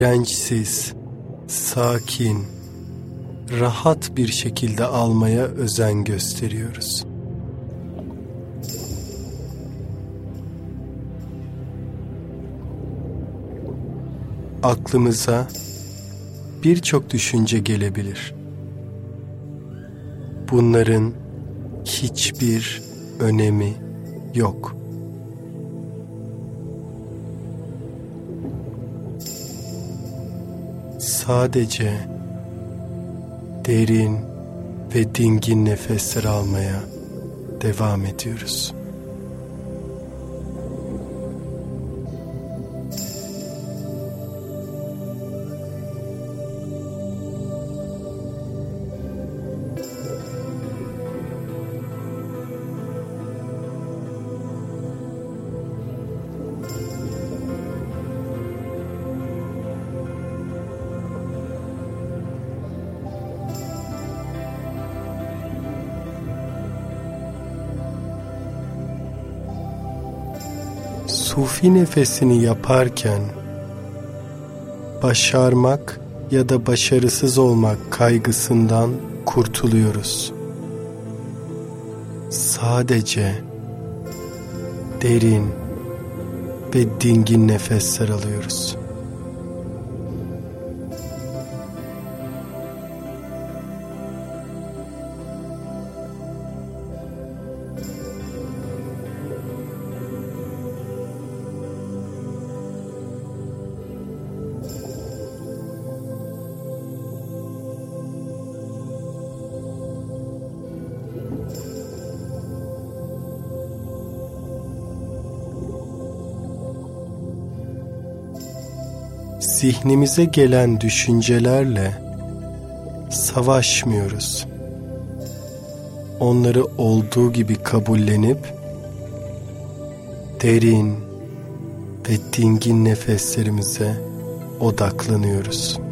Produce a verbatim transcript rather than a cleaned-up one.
dirençsiz, sakin, rahat bir şekilde almaya özen gösteriyoruz. Aklımıza birçok düşünce gelebilir. Bunların hiçbir önemi yok. Sadece derin ve dingin nefesler almaya devam ediyoruz. Sufi nefesini yaparken başarmak ya da başarısız olmak kaygısından kurtuluyoruz. Sadece derin ve dingin nefesler alıyoruz. Zihnimize gelen düşüncelerle savaşmıyoruz. Onları olduğu gibi kabullenip derin ve dingin nefeslerimize odaklanıyoruz.